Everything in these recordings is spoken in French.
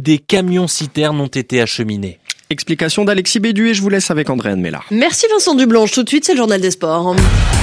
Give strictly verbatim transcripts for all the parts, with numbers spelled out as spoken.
des camions-citernes ont été acheminés. Explication d'Alexis Bédu et je vous laisse avec Andréane Mélard. Merci Vincent Dublanche. Tout de suite, c'est le journal des sports.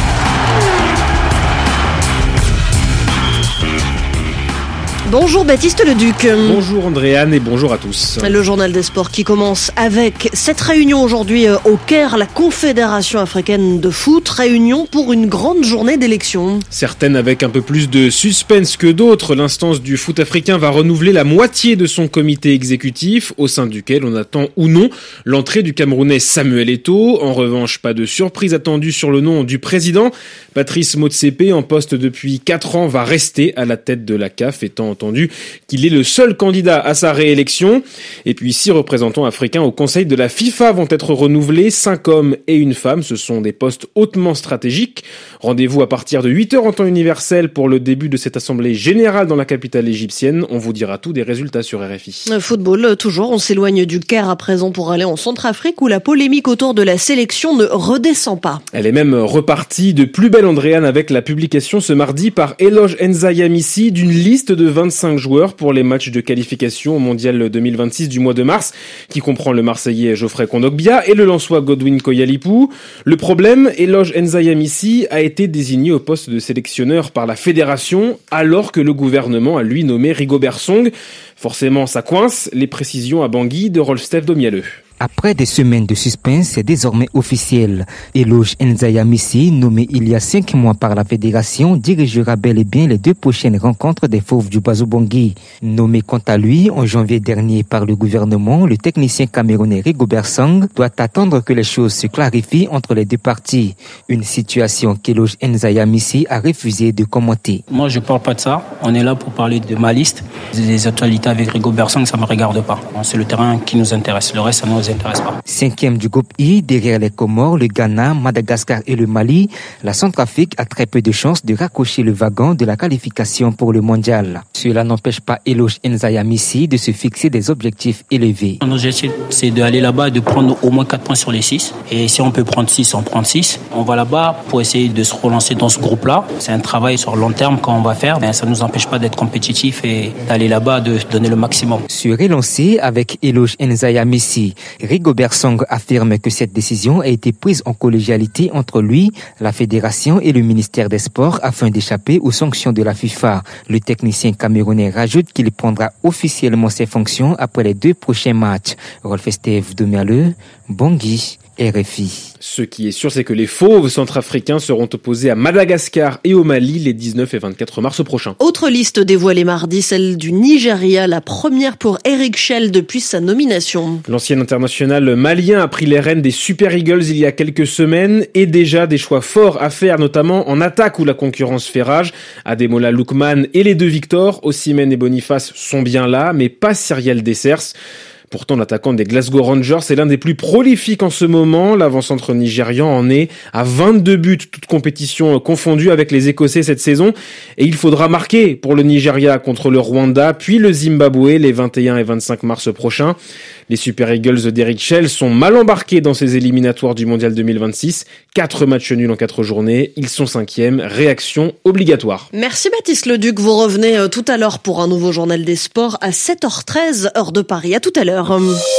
Bonjour Baptiste Leduc. Bonjour Andréane et bonjour à tous. Le journal des sports qui commence avec cette réunion aujourd'hui au Caire, la Confédération africaine de foot, réunion pour une grande journée d'élection. Certaines avec un peu plus de suspense que d'autres, l'instance du foot africain va renouveler la moitié de son comité exécutif, au sein duquel on attend ou non l'entrée du Camerounais Samuel Eto'o. En revanche, pas de surprise attendue sur le nom du président. Patrice Motsepe, en poste depuis quatre ans, va rester à la tête de la C A F, étant entendu qu'il est le seul candidat à sa réélection. Et puis six représentants africains au Conseil de la FIFA vont être renouvelés, cinq hommes et une femme. Ce sont des postes hautement stratégiques. Rendez-vous à partir de huit heures en temps universel pour le début de cette assemblée générale dans la capitale égyptienne. On vous dira tout des résultats sur R F I. Football, toujours, on s'éloigne du Caire à présent pour aller en Centrafrique où la polémique autour de la sélection ne redescend pas. Elle est même repartie de plus belle, Andréane, avec la publication ce mardi par Eloge Nzayamissi d'une liste de vingt-cinq joueurs pour les matchs de qualification au Mondial deux mille vingt-six du mois de mars, qui comprend le Marseillais Geoffrey Kondogbia et le Lensois Godwin Koyalipou. Le problème, Eloge Nzayamissi a été désigné au poste de sélectionneur par la fédération alors que le gouvernement a lui nommé Rigobert Song. Forcément, ça coince. Les précisions à Bangui de Rolf-Steph Domialeux. Après des semaines de suspense, c'est désormais officiel. Eloge Nzayamissi, nommé il y a cinq mois par la fédération, dirigera bel et bien les deux prochaines rencontres des Fauves du Bazo-Bangui. Nommé quant à lui en janvier dernier par le gouvernement, le technicien camerounais Rigobert Song doit attendre que les choses se clarifient entre les deux parties. Une situation qu'Eloge Nzayamissi a refusé de commenter. Moi, je parle pas de ça. On est là pour parler de ma liste. Les actualités avec Rigobert Song, ça me regarde pas. C'est le terrain qui nous intéresse. Le reste, ça nous intéresse pas. Cinquième du groupe I, derrière les Comores, le Ghana, Madagascar et le Mali, la Centrafrique a très peu de chances de raccrocher le wagon de la qualification pour le mondial. Cela n'empêche pas Eloge Nzayamissi de se fixer des objectifs élevés. Mon objectif, c'est d'aller là-bas et de prendre au moins quatre points sur les six. Et si on peut prendre six, on prend six. On va là-bas pour essayer de se relancer dans ce groupe-là. C'est un travail sur long terme qu'on va faire, mais ça ne nous empêche pas d'être compétitifs et d'aller là-bas, de donner le maximum. Se relancer avec Eloge Nzayamissi. Rigobert Song affirme que cette décision a été prise en collégialité entre lui, la fédération et le ministère des Sports afin d'échapper aux sanctions de la FIFA. Le technicien camerounais rajoute qu'il prendra officiellement ses fonctions après les deux prochains matchs. Rolf-Steph Domialeux, Bangui, R F I. Ce qui est sûr, c'est que les Fauves centrafricains seront opposés à Madagascar et au Mali les dix-neuf et vingt-quatre mars prochains. Autre liste dévoilée mardi, celle du Nigeria, la première pour Eric Shell depuis sa nomination. L'ancien international malien a pris les rênes des Super Eagles il y a quelques semaines et déjà des choix forts à faire, notamment en attaque où la concurrence fait rage. Ademola Lookman et les deux Victor, Osimhen et Boniface sont bien là, mais pas Cyriel Dessers. Pourtant, l'attaquant des Glasgow Rangers est l'un des plus prolifiques en ce moment. L'avant-centre nigérian en est à vingt-deux buts, toutes compétitions confondues avec les Écossais cette saison. Et il faudra marquer pour le Nigeria contre le Rwanda, puis le Zimbabwe les vingt et un et vingt-cinq mars prochains. Les Super Eagles d'Eric Shell sont mal embarqués dans ces éliminatoires du Mondial deux mille vingt-six. Quatre matchs nuls en quatre journées. Ils sont cinquièmes. Réaction obligatoire. Merci Baptiste Leduc. Vous revenez tout à l'heure pour un nouveau journal des sports à sept heures treize, heure de Paris. À tout à l'heure.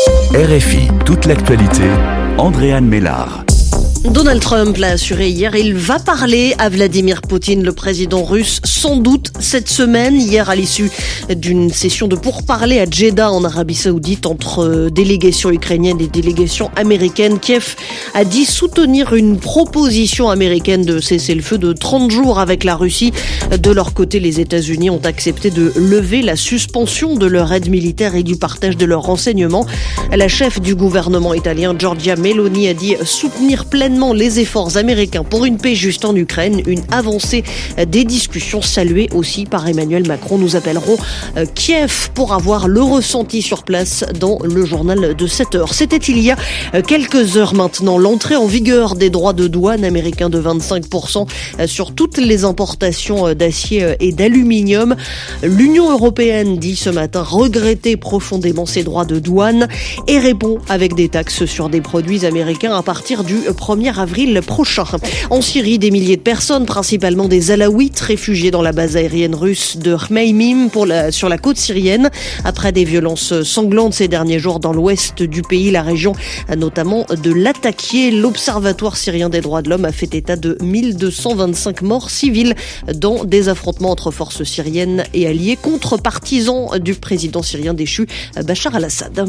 R F I, toute l'actualité, Andréane Mélard. Donald Trump l'a assuré hier, il va parler à Vladimir Poutine, le président russe, sans doute cette semaine. Hier, à l'issue d'une session de pourparlers à Jeddah, en Arabie Saoudite, entre délégations ukrainiennes et délégations américaines, Kiev a dit soutenir une proposition américaine de cessez-le-feu de trente jours avec la Russie. De leur côté, les États-Unis ont accepté de lever la suspension de leur aide militaire et du partage de leurs renseignements. La chef du gouvernement italien, Giorgia Meloni, a dit soutenir pleinement les efforts américains pour une paix juste en Ukraine, une avancée des discussions saluée aussi par Emmanuel Macron. Nous appellerons Kiev pour avoir le ressenti sur place dans le journal de sept heures. C'était il y a quelques heures maintenant l'entrée en vigueur des droits de douane américains de vingt-cinq pour cent sur toutes les importations d'acier et d'aluminium. L'Union européenne dit ce matin regretter profondément ces droits de douane et répond avec des taxes sur des produits américains à partir du premier premier avril prochain. En Syrie, des milliers de personnes, principalement des Alaouites, réfugiés dans la base aérienne russe de Khmeimim pour la, sur la côte syrienne. Après des violences sanglantes ces derniers jours dans l'ouest du pays, la région notamment de Latakia, l'Observatoire syrien des droits de l'homme a fait état de mille deux cent vingt-cinq morts civiles dans des affrontements entre forces syriennes et alliés contre partisans du président syrien déchu Bachar al-Assad.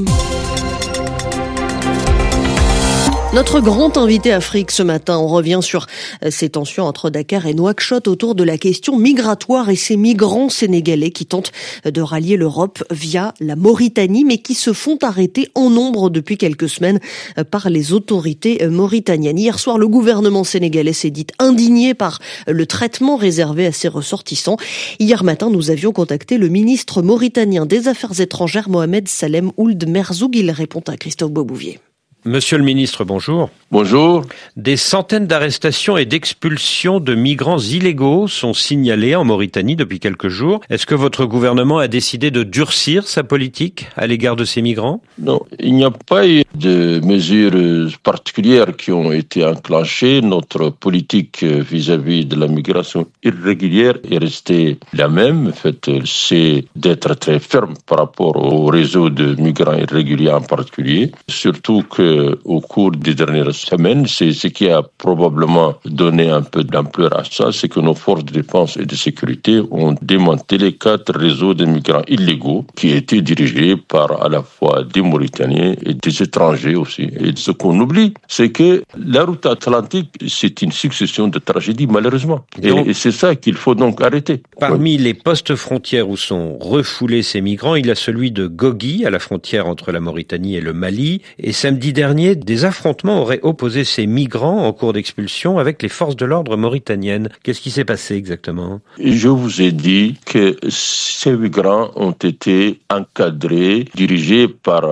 Notre grand invité Afrique ce matin, on revient sur ces tensions entre Dakar et Nouakchott autour de la question migratoire et ces migrants sénégalais qui tentent de rallier l'Europe via la Mauritanie, mais qui se font arrêter en nombre depuis quelques semaines par les autorités mauritaniennes. Hier soir, le gouvernement sénégalais s'est dit indigné par le traitement réservé à ses ressortissants. Hier matin, nous avions contacté le ministre mauritanien des Affaires étrangères, Mohamed Salem Ould Merzoug. Il répond à Christophe Beaubouvier. Monsieur le ministre, bonjour. Bonjour. Des centaines d'arrestations et d'expulsions de migrants illégaux sont signalées en Mauritanie depuis quelques jours. Est-ce que votre gouvernement a décidé de durcir sa politique à l'égard de ces migrants? Non, il n'y a pas eu de mesures particulières qui ont été enclenchées. Notre politique vis-à-vis de la migration irrégulière est restée la même. En fait, c'est d'être très ferme par rapport au réseau de migrants irréguliers en particulier. Surtout que au cours des dernières semaines, c'est ce qui a probablement donné un peu d'ampleur à ça, c'est que nos forces de défense et de sécurité ont démantelé quatre réseaux de migrants illégaux qui étaient dirigés par à la fois des Mauritaniens et des étrangers aussi. Et ce qu'on oublie, c'est que la route atlantique, c'est une succession de tragédies malheureusement. Et, donc, et c'est ça qu'il faut donc arrêter. Parmi oui. les postes frontières où sont refoulés ces migrants, il y a celui de Gogui, à la frontière entre la Mauritanie et le Mali. Et samedi dernier, Dernier, des affrontements auraient opposé ces migrants en cours d'expulsion avec les forces de l'ordre mauritaniennes. Qu'est-ce qui s'est passé exactement? Je vous ai dit que ces migrants ont été encadrés, dirigés par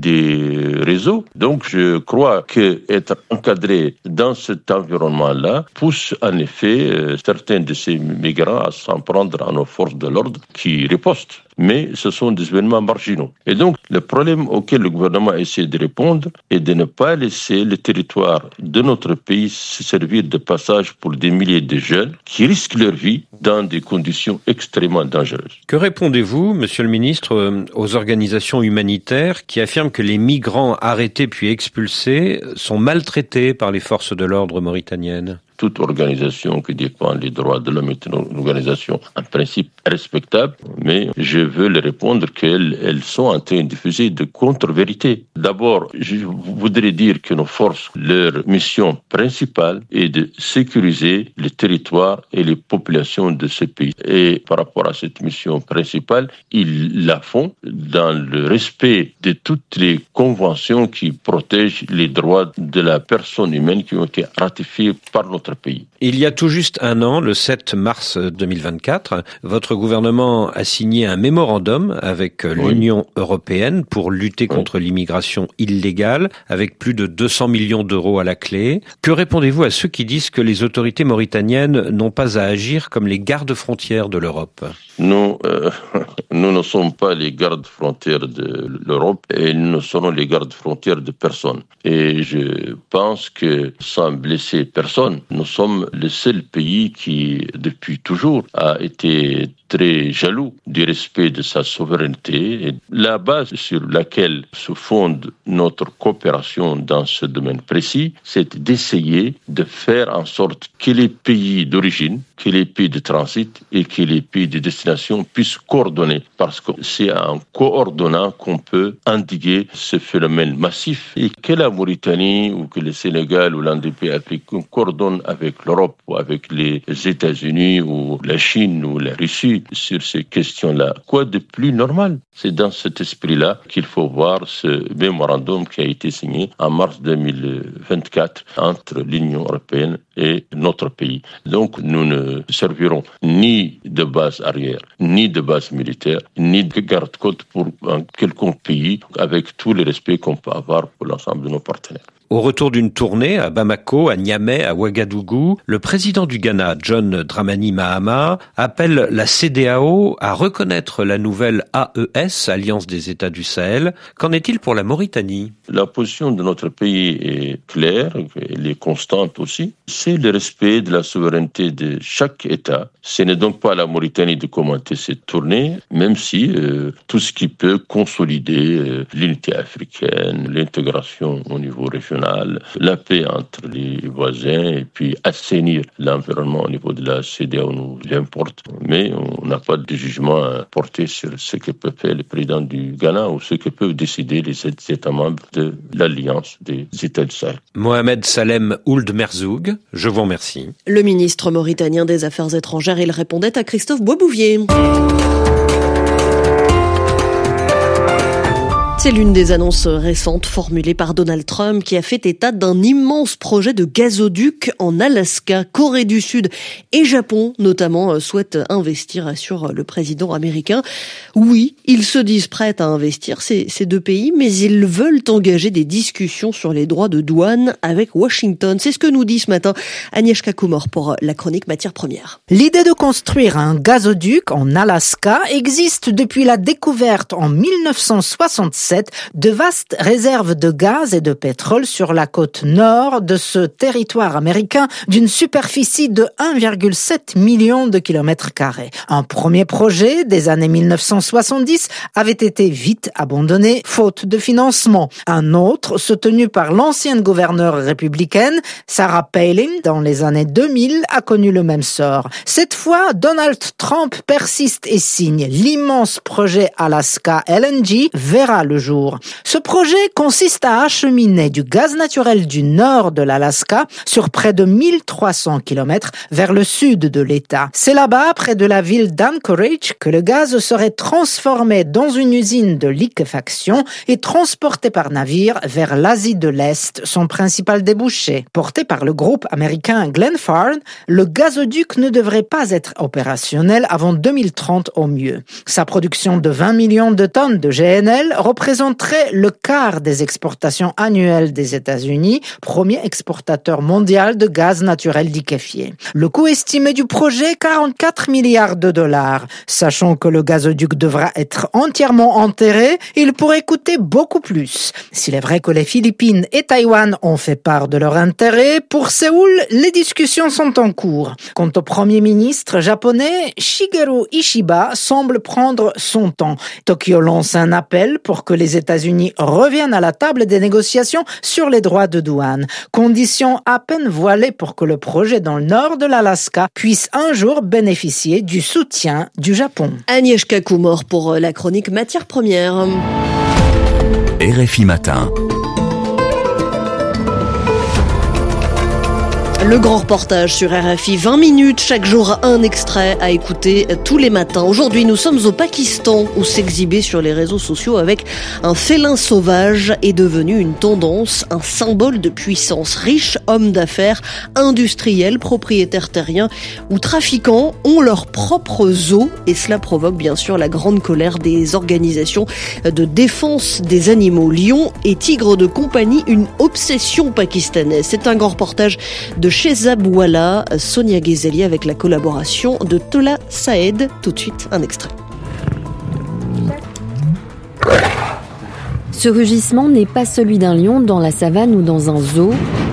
des réseaux. Donc je crois que être encadré dans cet environnement-là pousse en effet certains de ces migrants à s'en prendre à nos forces de l'ordre qui ripostent. Mais ce sont des événements marginaux. Et donc, le problème auquel le gouvernement essaie de répondre est de ne pas laisser le territoire de notre pays se servir de passage pour des milliers de jeunes qui risquent leur vie dans des conditions extrêmement dangereuses. Que répondez-vous, monsieur le ministre, aux organisations humanitaires qui affirment que les migrants arrêtés puis expulsés sont maltraités par les forces de l'ordre mauritaniennes? Toute organisation qui défend les droits de l'homme est une organisation en principe respectable, mais je veux leur répondre qu'elles elles sont en train de diffuser de contre-vérités. D'abord, je voudrais dire que nos forces, leur mission principale est de sécuriser le territoire et les populations de ce pays. Et par rapport à cette mission principale, ils la font dans le respect de toutes les conventions qui protègent les droits de la personne humaine qui ont été ratifiées par notre pays. Il y a tout juste un an, le sept mars deux mille vingt-quatre, votre gouvernement a signé un mémorandum avec oui. l'Union européenne pour lutter oui. contre l'immigration illégale, avec plus de deux cents millions d'euros à la clé. Que répondez-vous à ceux qui disent que les autorités mauritaniennes n'ont pas à agir comme les gardes-frontières de l'Europe? Nous, euh, nous ne sommes pas les gardes-frontières de l'Europe et nous ne serons les gardes-frontières de personne. Et je pense que sans blesser personne, nous sommes le seul pays qui, depuis toujours, a été très jaloux du respect de sa souveraineté. Et la base sur laquelle se fonde notre coopération dans ce domaine précis, c'est d'essayer de faire en sorte que les pays d'origine, que les pays de transit et que les pays de destination puissent coordonner. Parce que c'est en coordonnant qu'on peut endiguer ce phénomène massif. Et que la Mauritanie ou que le Sénégal ou l'un des pays africains coordonnent avec l'Europe ou avec les États-Unis ou la Chine ou la Russie sur ces questions-là. Quoi de plus normal? C'est dans cet esprit-là qu'il faut voir ce mémorandum qui a été signé en mars deux mille vingt-quatre entre l'Union européenne et notre pays. Donc nous ne servirons ni de base arrière, ni de base militaire, ni de garde-côte pour un quelconque pays, avec tout le respect qu'on peut avoir pour l'ensemble de nos partenaires. Au retour d'une tournée à Bamako, à Niamey, à Ouagadougou, le président du Ghana, John Dramani Mahama, appelle la C D A O à reconnaître la nouvelle A E S, Alliance des États du Sahel. Qu'en est-il pour la Mauritanie ? La position de notre pays est claire, elle est constante aussi. C'est le respect de la souveraineté de chaque État. Ce n'est donc pas à la Mauritanie de commenter cette tournée, même si euh, tout ce qui peut consolider euh, l'unité africaine, l'intégration au niveau régional, la paix entre les voisins et puis assainir l'environnement au niveau de la C D A O nous importe. Mais on n'a pas de jugement à porter sur ce que peut faire le président du Ghana ou ce que peuvent décider les États membres de l'Alliance des États du Sahel. Mohamed Salem Ould Merzoug, je vous remercie. Le ministre mauritanien des Affaires étrangères, il répondait à Christophe Boisbouvier. C'est l'une des annonces récentes formulées par Donald Trump qui a fait état d'un immense projet de gazoduc en Alaska. Corée du Sud et Japon, notamment, souhaitent investir, assure le président américain. Oui, ils se disent prêts à investir, ces, ces deux pays, mais ils veulent engager des discussions sur les droits de douane avec Washington. C'est ce que nous dit ce matin Agnieszka Kumor pour la chronique Matières Premières. L'idée de construire un gazoduc en Alaska existe depuis la découverte en mille neuf cent soixante-sept de vastes réserves de gaz et de pétrole sur la côte nord de ce territoire américain d'une superficie de un virgule sept million de kilomètres carrés. Un premier projet des années mille neuf cent soixante-dix avait été vite abandonné faute de financement. Un autre, soutenu par l'ancienne gouverneure républicaine Sarah Palin dans les années deux mille, a connu le même sort. Cette fois, Donald Trump persiste et signe. L'immense projet Alaska L N G verra le jour. Ce projet consiste à acheminer du gaz naturel du nord de l'Alaska sur près de mille trois cents kilomètres vers le sud de l'État. C'est là-bas, près de la ville d'Anchorage, que le gaz serait transformé dans une usine de liquéfaction et transporté par navire vers l'Asie de l'Est, son principal débouché. Porté par le groupe américain Glenfarne, le gazoduc ne devrait pas être opérationnel avant deux mille trente au mieux. Sa production de vingt millions de tonnes de G N L représenterait le quart des exportations annuelles des États-Unis, premier exportateur mondial de gaz naturel liquéfié. Le coût estimé du projet, quarante-quatre milliards de dollars. Sachant que le gazoduc devra être entièrement enterré, il pourrait coûter beaucoup plus. S'il est vrai que les Philippines et Taïwan ont fait part de leur intérêt, pour Séoul, les discussions sont en cours. Quant au premier ministre japonais, Shigeru Ishiba semble prendre son temps. Tokyo lance un appel pour que les États-Unis reviennent à la table des négociations sur les droits de douane. Condition à peine voilée pour que le projet dans le nord de l'Alaska puisse un jour bénéficier du soutien du Japon. Agnieszka Kumor pour la chronique Matières Premières. R F I Matin. Le grand reportage sur R F I, vingt minutes, chaque jour un extrait à écouter tous les matins. Aujourd'hui, nous sommes au Pakistan où s'exhiber sur les réseaux sociaux avec un félin sauvage est devenu une tendance, un symbole de puissance. Riches hommes d'affaires, industriels, propriétaires terriens ou trafiquants ont leurs propres zoos et cela provoque bien sûr la grande colère des organisations de défense des animaux. Lions et tigres de compagnie, une obsession pakistanaise. C'est un grand reportage de Shehzab Wala, Sonia Ghezali avec la collaboration de Tola Saed. Tout de suite, un extrait. Ce rugissement n'est pas celui d'un lion dans la savane ou dans un zoo.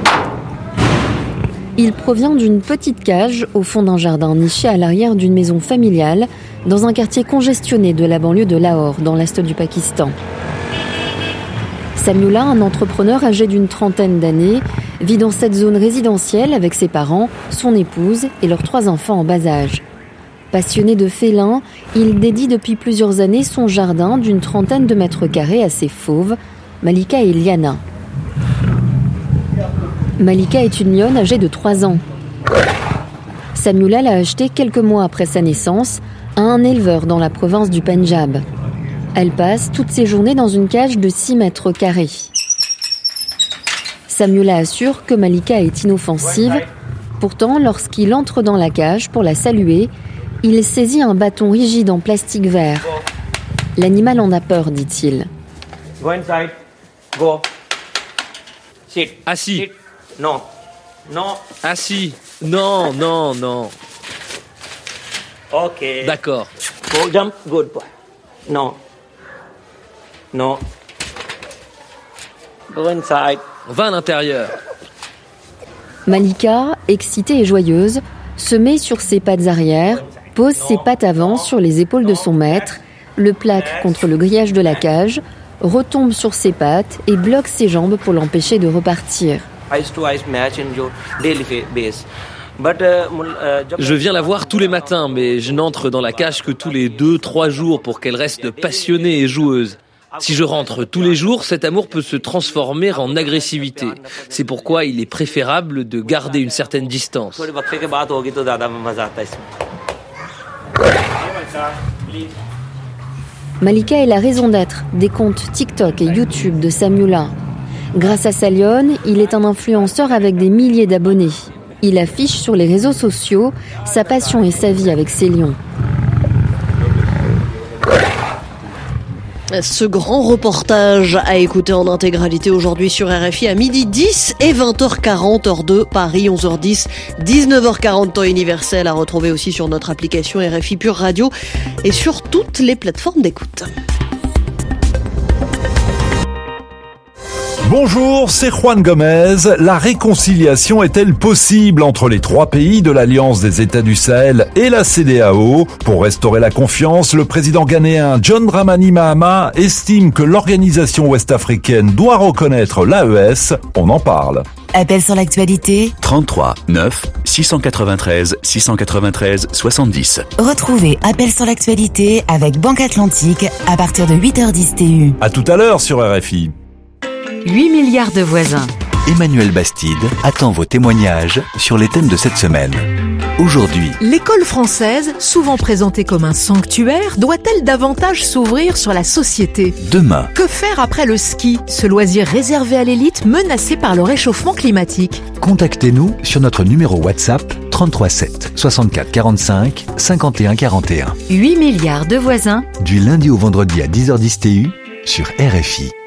Il provient d'une petite cage au fond d'un jardin niché à l'arrière d'une maison familiale dans un quartier congestionné de la banlieue de Lahore, dans l'est du Pakistan. Samuela, un entrepreneur âgé d'une trentaine d'années, vit dans cette zone résidentielle avec ses parents, son épouse et leurs trois enfants en bas âge. Passionné de félins, il dédie depuis plusieurs années son jardin d'une trentaine de mètres carrés à ses fauves, Malika et Liana. Malika est une lionne âgée de trois ans. Samuela l'a achetée quelques mois après sa naissance à un éleveur dans la province du Pendjab. Elle passe toutes ses journées dans une cage de six mètres carrés. Samuela assure que Malika est inoffensive. Pourtant, lorsqu'il entre dans la cage pour la saluer, il saisit un bâton rigide en plastique vert. L'animal en a peur, dit-il. Go inside. Go. Sit. Assis. Sit. Non. Non. Assis. Non, non, non. Okay. D'accord. Go jump. Good boy. No. No. Go inside. On va à l'intérieur. Malika, excitée et joyeuse, se met sur ses pattes arrière, pose ses pattes avant sur les épaules de son maître, le plaque contre le grillage de la cage, retombe sur ses pattes et bloque ses jambes pour l'empêcher de repartir. Je viens la voir tous les matins, mais je n'entre dans la cage que tous les deux, trois jours pour qu'elle reste passionnée et joueuse. Si je rentre tous les jours, cet amour peut se transformer en agressivité. C'est pourquoi il est préférable de garder une certaine distance. Malika est la raison d'être des comptes TikTok et YouTube de Samula. Grâce à sa lionne, il est un influenceur avec des milliers d'abonnés. Il affiche sur les réseaux sociaux sa passion et sa vie avec ses lions. Ce grand reportage à écouter en intégralité aujourd'hui sur R F I à midi dix et vingt heures quarante, heure de Paris, onze heures dix, dix-neuf heures quarante, temps universel, à retrouver aussi sur notre application R F I Pure Radio et sur toutes les plateformes d'écoute. Bonjour, c'est Juan Gomez. La réconciliation est-elle possible entre les trois pays de l'Alliance des États du Sahel et la C E D E A O ? Pour restaurer la confiance, le président ghanéen John Dramani Mahama estime que l'organisation ouest-africaine doit reconnaître l'A E S. On en parle. Appel sur l'actualité trente-trois neuf six cent quatre-vingt-treize six cent quatre-vingt-treize soixante-dix. Retrouvez Appel sur l'actualité avec Banque Atlantique à partir de huit heures dix T U. À tout à l'heure sur R F I. huit milliards de voisins. Emmanuel Bastide attend vos témoignages sur les thèmes de cette semaine. Aujourd'hui, l'école française, souvent présentée comme un sanctuaire, doit-elle davantage s'ouvrir sur la société ? Demain, que faire après le ski, ce loisir réservé à l'élite menacé par le réchauffement climatique ? Contactez-nous sur notre numéro WhatsApp trente-trois sept soixante-quatre quarante-cinq cinquante et un quarante et un. huit milliards de voisins. Du lundi au vendredi à dix heures dix T U sur R F I.